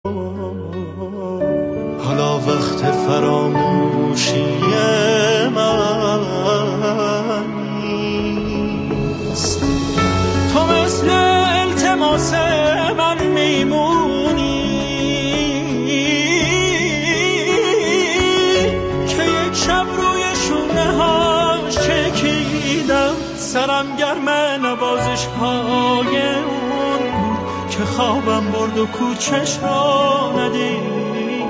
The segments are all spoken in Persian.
حالا وقت فراموشی من نیست. تو مثل التماس من میمونی که یک شب روی شونه هاش چکیدم، سرم گرم نوازش های اون بود که خوابم برد و کوچش را ندید.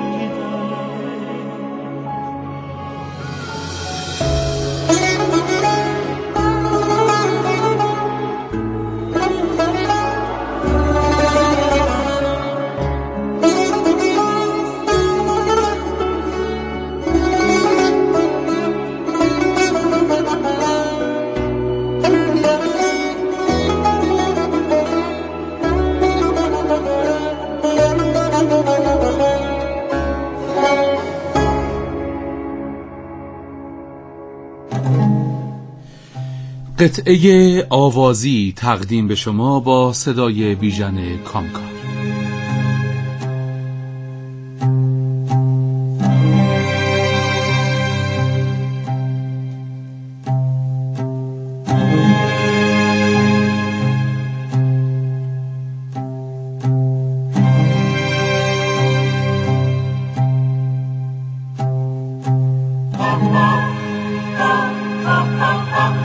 قطعه آوازی تقدیم به شما با صدای بیژن کامکار.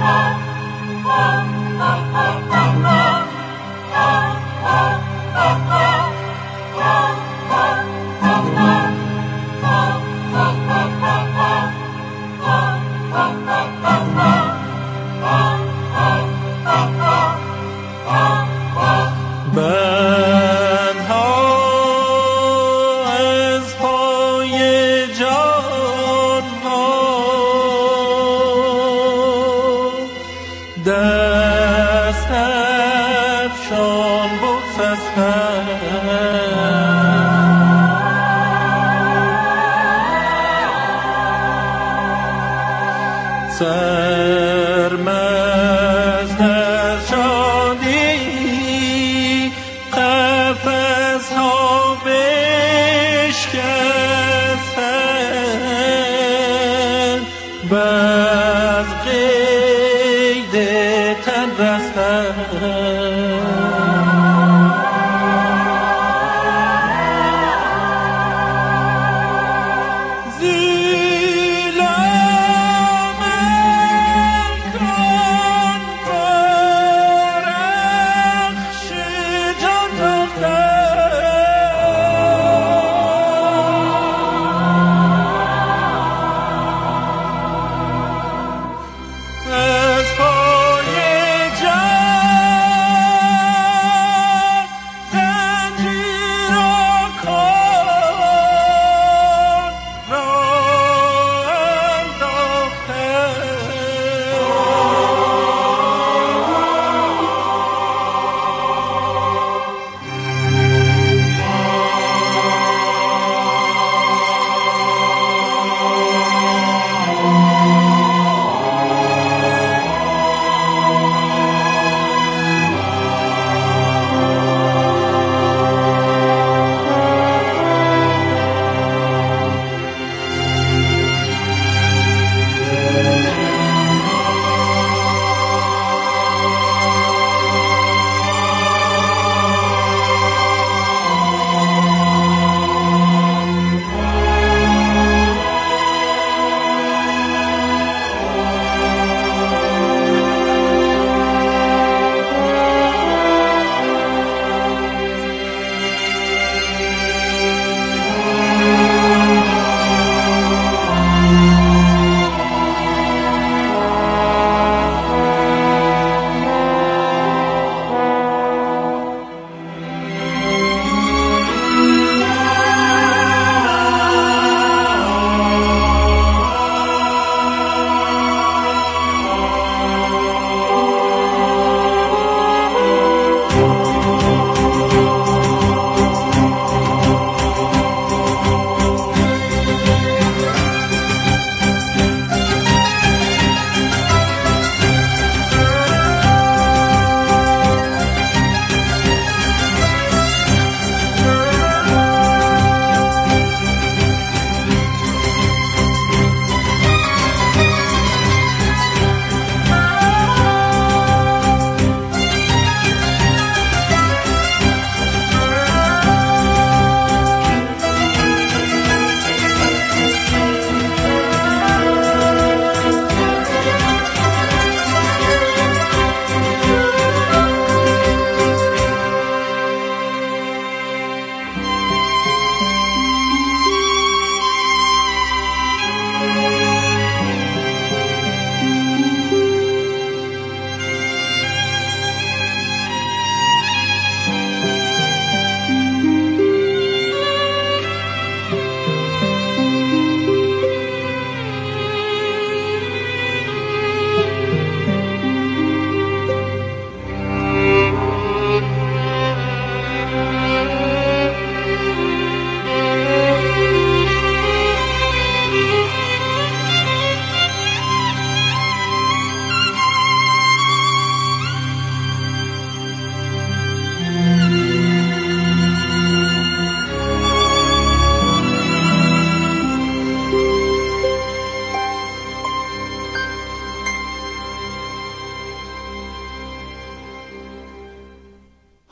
Oh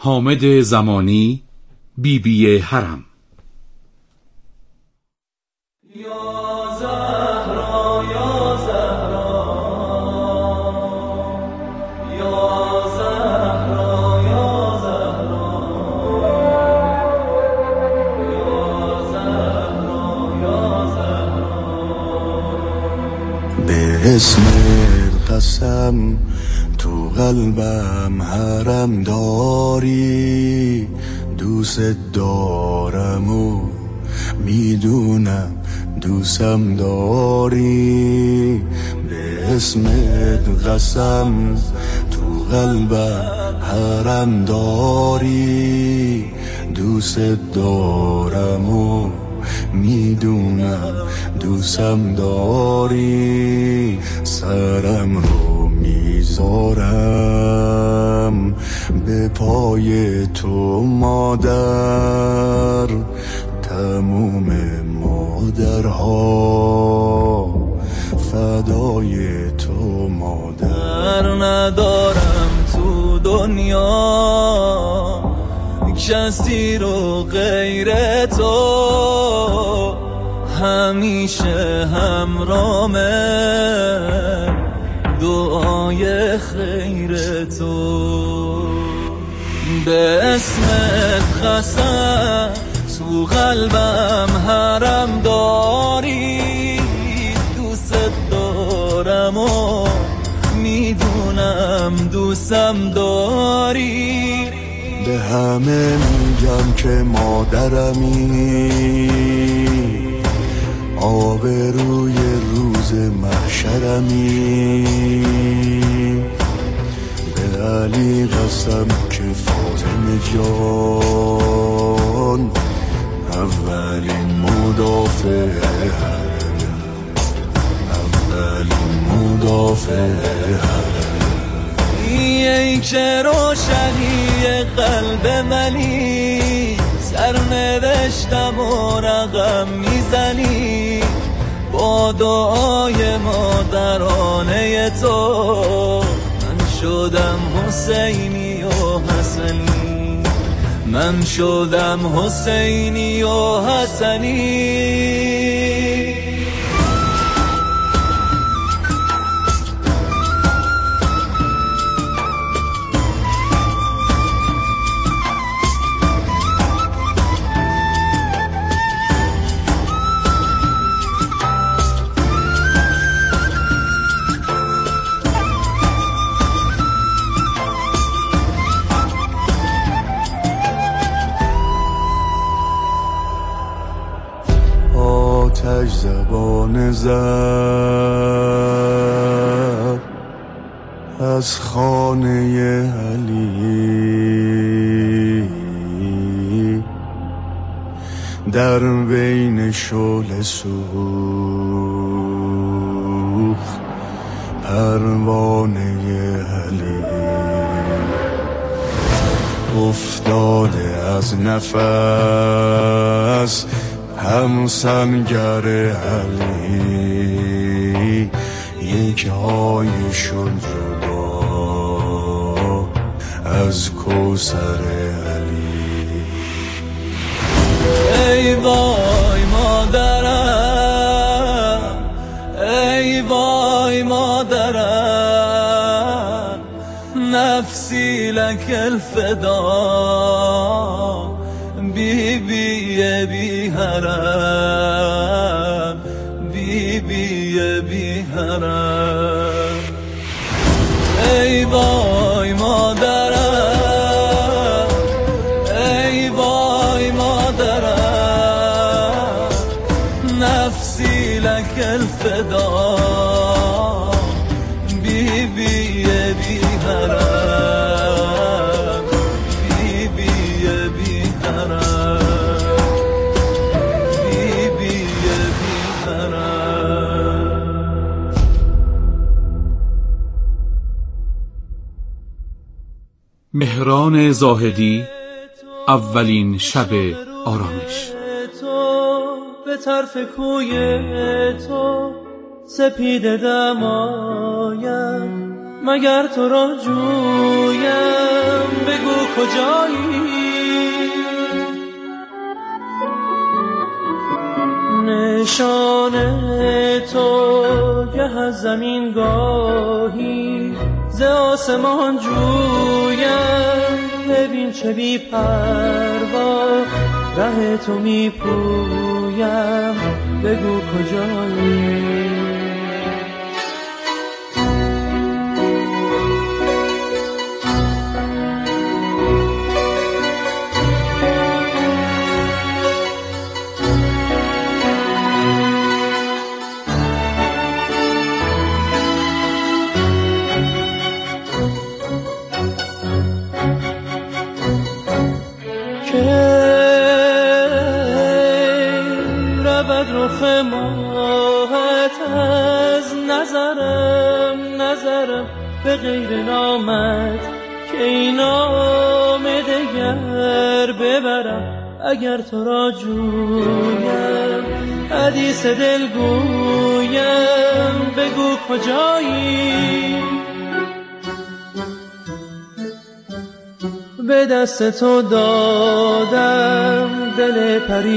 حامد زمانی، بیبی حرم. به اسم قسم تو قلبم حرم داری، دوست دارم و میدونم دوستم داری. به اسم قسم تو قلبم حرم داری، دوست دارم و میدونم دوستم داری. سرم رو میذارم به پای تو مادر، تموم مادرها فدای تو مادر. ندارم تو دنیا کسی رو غیر تو، همیشه همرامه دعای خیر تو. به اسمت قسم تو قلبم حرم داری، دوست دارم و میدونم دوستم داری. به همه میگم که مادرمی، آبروی روز محشرمی. به علی قسم که فاطمه جان اولین مدافع حرم، اولین مدافع حرم. ای که روشنی قلب منی، سرنوشتم و رقم میزنی. با دعای مادرانه تو من شدم حسینی و حسنی، من شدم حسینی و حسنی. آتش زبان زد از خانه علی، در بین شعله سوخت پروانه علی. افتاده از نفس همسنگر علی، یک هایشون جدا از کوثر علی. ای وای مادرم، ای وای مادرم، نفسی لک الفدا، بی بی بی حرم، بی بی بی حرم. ای وای مادرم، ای وای مادرم، نفسی لک الفدا، بی بی بی حرم، بی بی بی حرم. مهران زاهدی، اولین شب آرامش. تو به طرف کوی تو سپیده دمایم، مگر تو را جویم بگو کجایی. نشان تو گه از زمین گاهی ز آسمان جویم، ببین چه بی پروا ره تو می پویم بگو کجایی. رخ ماهت از نظرم به غیر نامت که این نام دگر ببرم. اگر تو را جویم حدیث دل گویم بگو کجایی. به دست تو دادم دل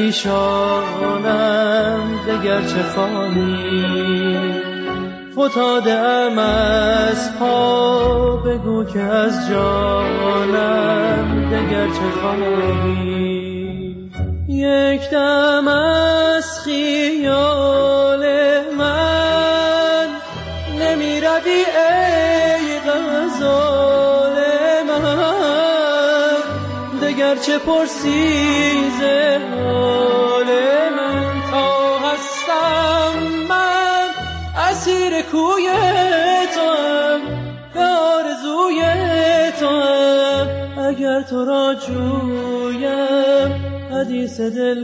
پریشانم دگر چه خواهی. فتاده ام از پا بگو که از جانم دگر چه خواهی. یک دم از خیال من نمی روی ای غزال من، دگر چه پرسی ز حال من. تا هستم من اسیر کوی توام به آرزوی توام. اگر تو را جویم حدیث دل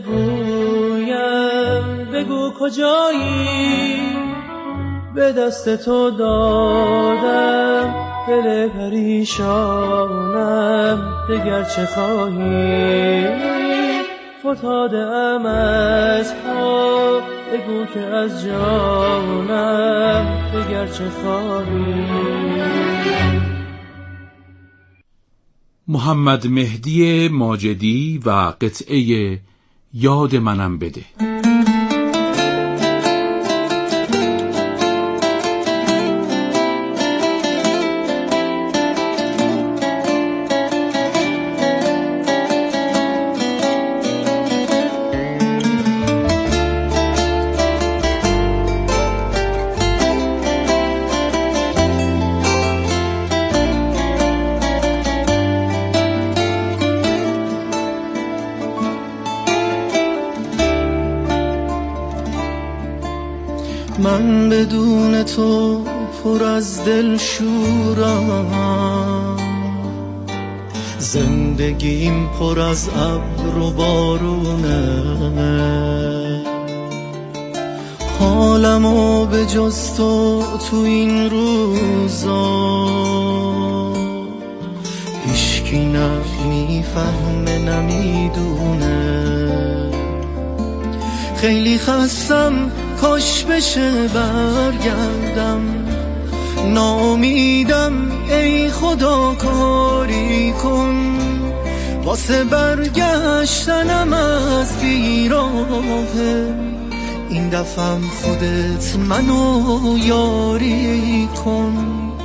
گویم بگو کجایی. به دست تو دادم دل پریشانم دگر چه خواهی. فتاده ام از پا بگو که از جانم دگر چه خواهی. محمد مهدی ماجدی و قطعه یاد منم بده. من بدون تو پر از دل شورم، زندگیم پر از ابر و بارونه، حالمو به جز تو این روزا هیچکی نمیفهمه نمیدونه. خیلی خستم کاش بشه برگردم، ناامیدم ای خدا کاری کن، واسه برگشتنم از بیراهه، این دفعم خودت منو یاری کن.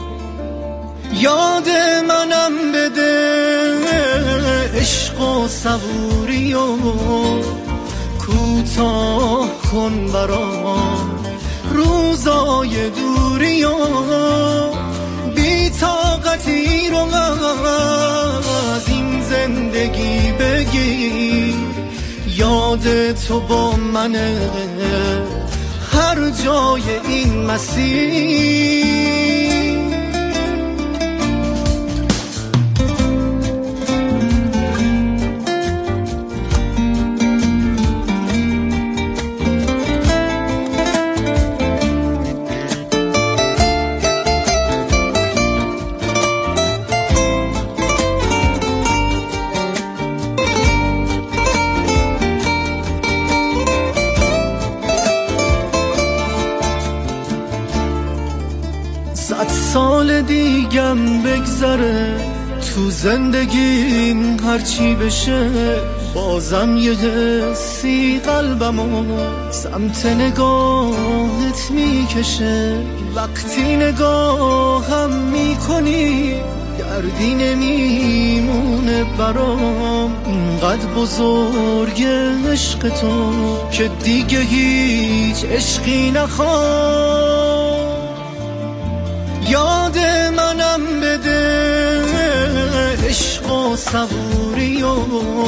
یاد منم بده عشق و صبوری و کوتاه کن برام روزای دوری و بی طاقتی رو از این زندگی بگیر. یاد تو با منه هر جای این مسیر. سال دیگم بگذره تو زندگیم هرچی بشه، بازم یه حسی قلبمو سمت نگاهت میکشه. وقتی نگاهم میکنی دردی نمیمونه برام، اینقدر بزرگ عشق تو که دیگه هیچ عشقی نخوام. یاد منم بده عشق و صبوری و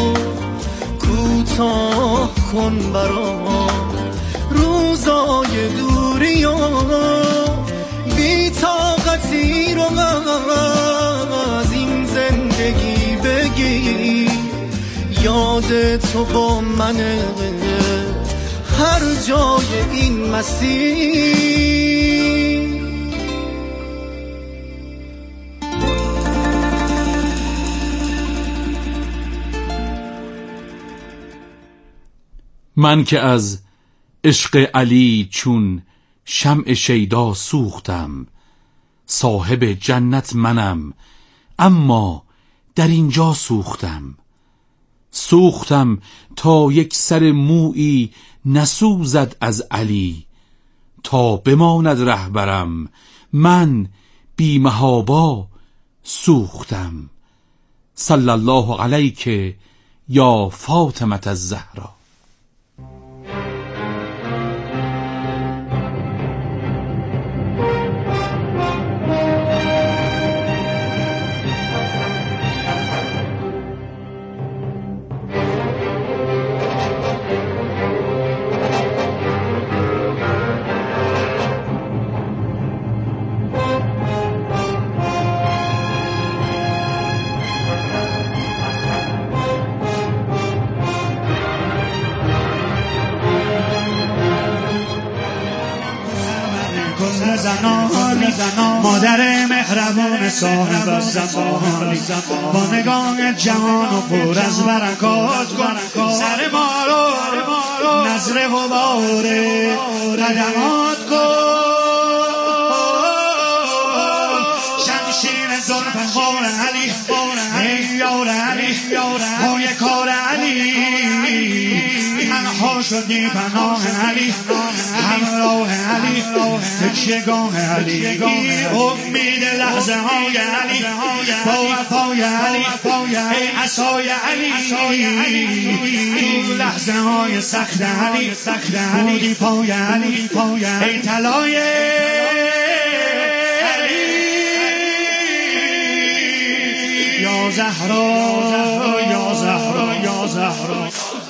کوتاه کن برام روزای دوری و بی طاقتی رو از این زندگی بگی. یاد تو با منه هر جای این مسیر. من که از عشق علی چون شمع شیدا سوختم، صاحب جنت منم اما در اینجا سوختم. سوختم تا یک سر مویی نسوزد از علی، تا بماند رهبرم من بی محابا سوختم. صلی الله علیک یا فاطمه الزهرا. مادر مهربان صاحب از زمانی، با نگاه جوان و پر از برکات سر ما رو نظر غباره قدمات کن. شمشیر زلف خور علی ای یار علی پای کار علی، تنها شدی پناه علی همراه علی تکیه‌گاه علی، امید لحظه های علی با وفای علی ای عصای علی، تو لحظه های سخت علی بودی پای علی ای طلای یا زهرا یا زهرا یا زهرا.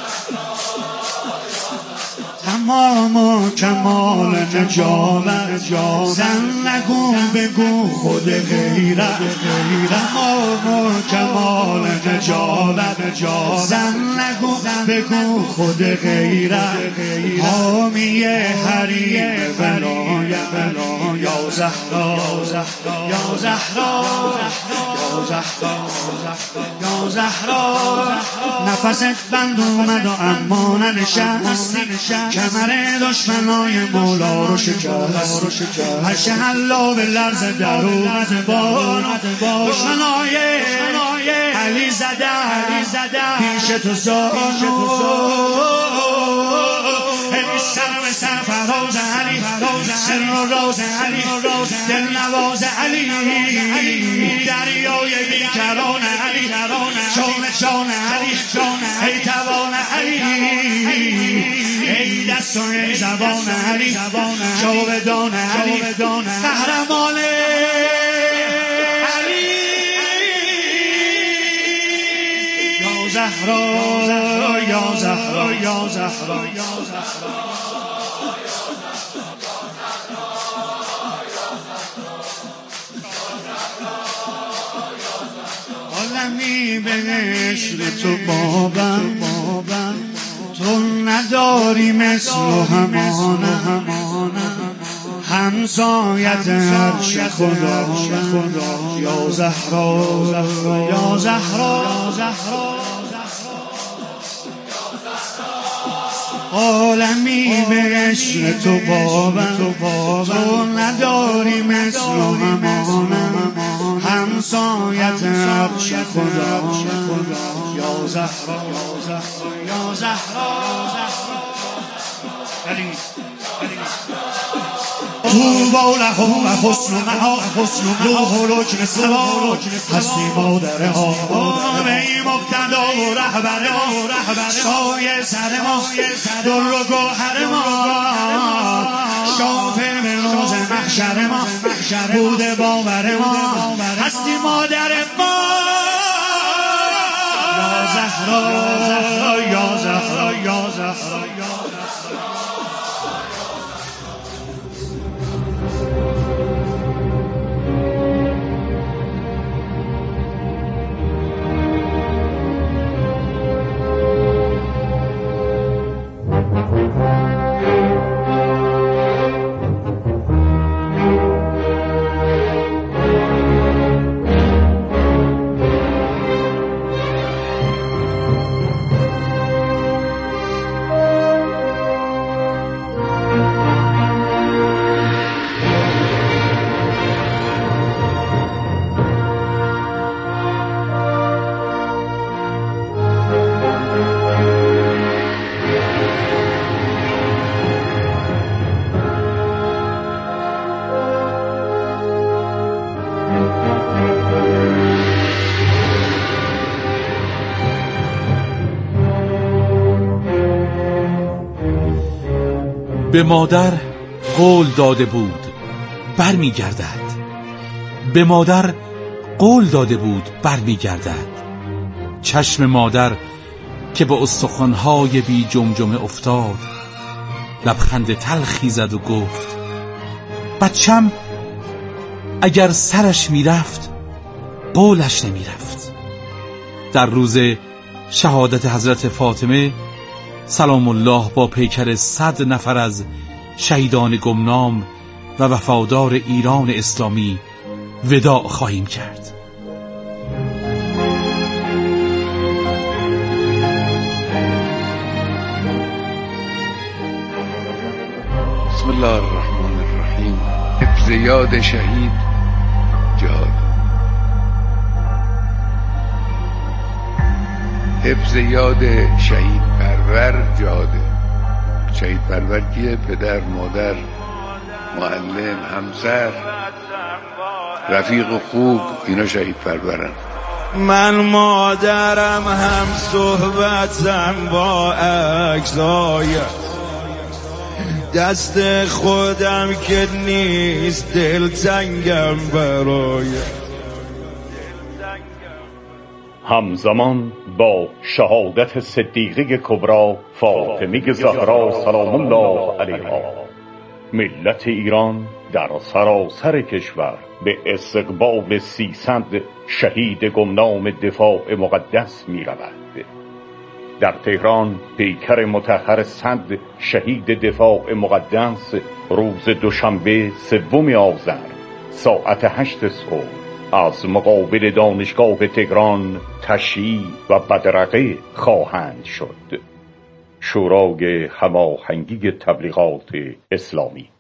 تمام و کمال نجابت زن نگو بگو خود غیرت، تمام و کمال نجابت زن نگو بگو خود غیرت، حامی حریم ولایت یا زهرا یا زهرا یا زهرا. نفست بند اومد و اما ننشستی، کمر دشمنای مولا رو شکست، هرچه حلا به لرز در اومد بار دشمنای علی زده پیش تو زانو، سر به سر فراز علی سر و راز علی دل نواز علی، دریای بیکران علی جان علی ای توان علی ای دست و ای زبان علی جاودان علی قهرمان علی یا زهرا یا زهرا یا زهرا یا زهرا. عالمی به عشق تو بابم، تو نداری مثل و همانم، همسایت عرش خدا یا زهرا یا زهرا. عالمی به عشق تو باور تو نداری مثل همانم همسایت عرش خدا یا زهرا یا زهرا طوبا لهم حسن مآب روح و رکن ثواب هستی مادر ها به این مقتدا و رهبر ما سایه سر ما در و گوهر ما شافع روز محشر ما بوده باور ما هستی مادر ما یا زهرا یا زهرا یا زهرا به مادر قول داده بود برمیگردد، به مادر قول داده بود برمیگردد. چشم مادر که به استخوان‌های بی جمجمه افتاد لبخند تلخی زد و گفت بچم اگر سرش میرفت قولش نمیرفت. در روز شهادت حضرت فاطمه سلام الله با پیکر 100 نفر از شهیدان گمنام و وفادار ایران اسلامی وداع خواهیم کرد. بسم الله الرحمن الرحیم. حفظ یاد شهید جهاد. حفظ یاد شهید پرور جهاده. شهید پرور کیه؟ پدر، مادر، معلم، همسر، رفیق خوب، اینا شهید پرورن. من مادرم هم صحبتم با اجزای دست خودم که نیست دلتنگم برای. همزمان با شهادت صدیقه کبری فاطمه زهرا سلام الله علیها ملت ایران در سراسر کشور به استقبال 300 شهید گمنام دفاع مقدس می رود. در تهران پیکر مطهر 100 شهید دفاع مقدس روز دوشنبه 3 آذر ساعت 8 صبح از مقابل دانشگاه تهران تشییع و بدرقه خواهند شد. شورای هماهنگی تبلیغات اسلامی.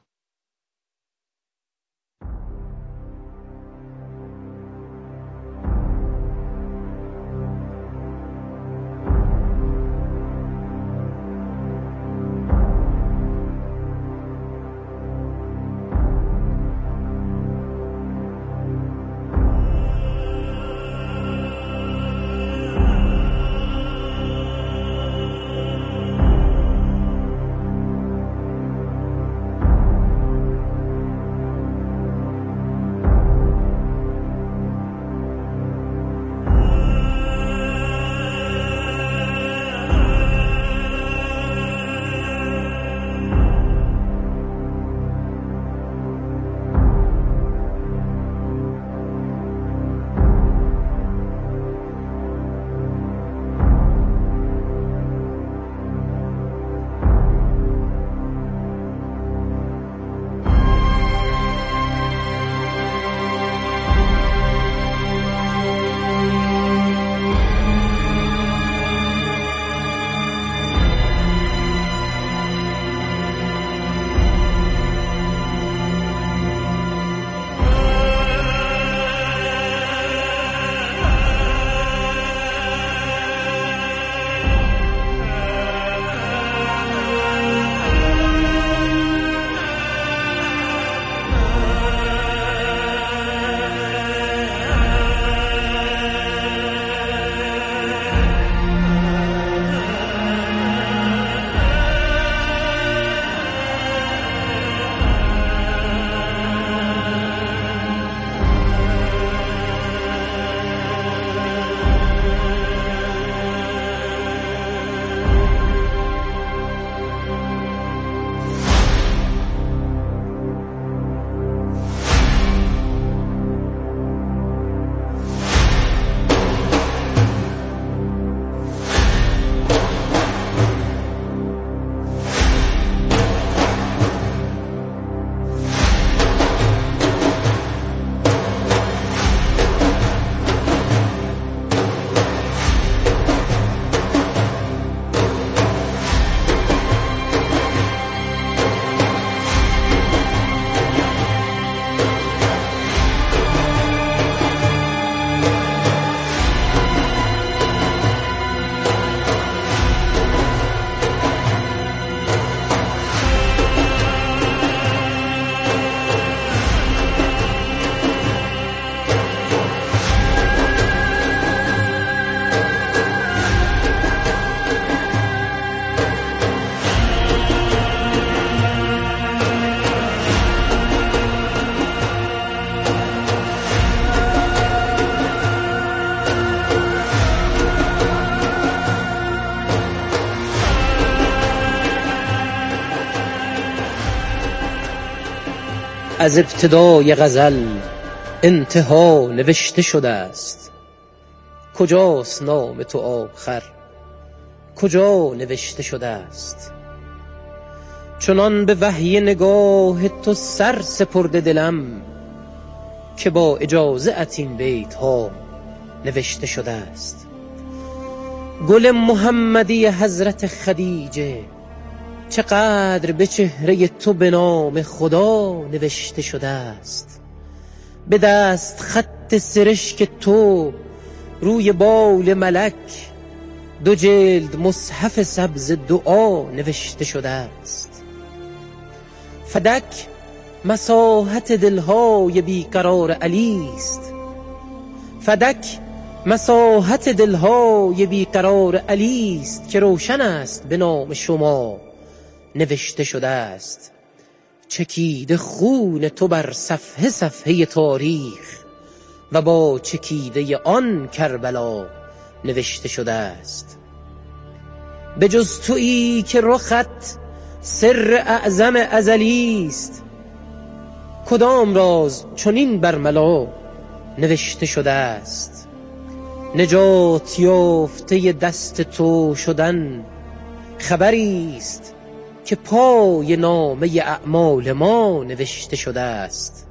از ابتدای غزل انتها نوشته شده است. کجاست نام تو آخر، کجا نوشته شده است؟ چنان به وحی نگاه تو سر سپرده دلم که با اجازه ات این بیت ها نوشته شده است. گل محمدی حضرت خدیجه چقدر به چهره تو به نام خدا نوشته شده است. به دست خط سرشک تو روی بال ملک 2 جلد مصحف سبز دعا نوشته شده است. فدک مساحت دلهای بیقرار علی است، فدک مساحت دلهای بیقرار علی است که روشن است به نام شما نوشته شده است. چکیده خون تو بر صفحه صفحه تاریخ و با چکیده آن کربلا نوشته شده است. به جز تویی که رخت سر اعظم ازلی است، کدام راز چنین بر ملا نوشته شده است؟ نجات یافته دست تو شدن خبری است که پای نامه اعمال ما نوشته شده است.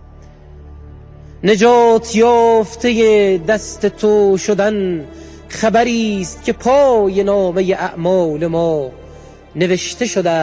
نجات یافته دست تو شدن خبری است که پای نامه اعمال ما نوشته شده